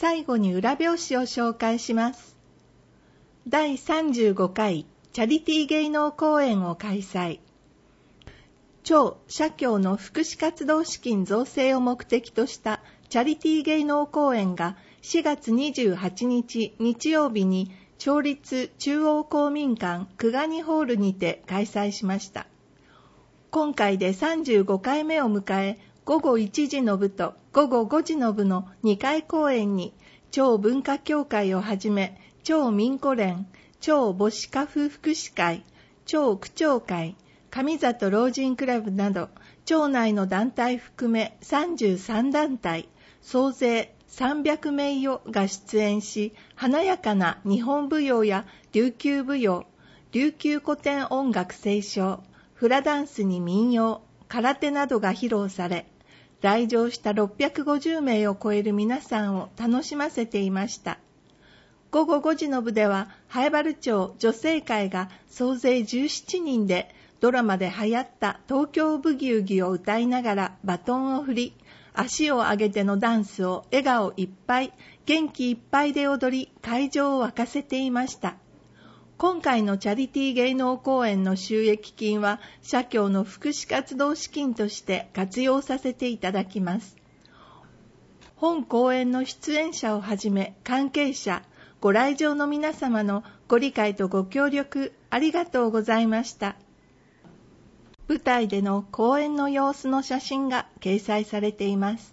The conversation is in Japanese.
最後に裏表紙を紹介します。第35回チャリティー芸能公演を開催。超社協の福祉活動資金造成を目的としたチャリティー芸能公演が4月28日日曜日に町立中央公民館久我にホールにて開催しました。今回で35回目を迎え、午後1時の部と午後5時の部の2回公演に、町文化協会をはじめ、町民子連、町母子家父福祉会、町区長会、上里老人クラブなど、町内の団体含め33団体、総勢300名余が出演し、華やかな日本舞踊や琉球舞踊、琉球古典音楽斉唱、フラダンスに民謡、空手などが披露され、来場した650名を超える皆さんを楽しませていました。午後5時の部では、南風原町女性会が総勢17人で、ドラマで流行った東京ブギウギを歌いながらバトンを振り、足を上げてのダンスを笑顔いっぱい、元気いっぱいで踊り、会場を沸かせていました。今回のチャリティー芸能公演の収益金は、社協の福祉活動資金として活用させていただきます。本公演の出演者をはじめ、関係者、ご来場の皆様のご理解とご協力ありがとうございました。舞台での公演の様子の写真が掲載されています。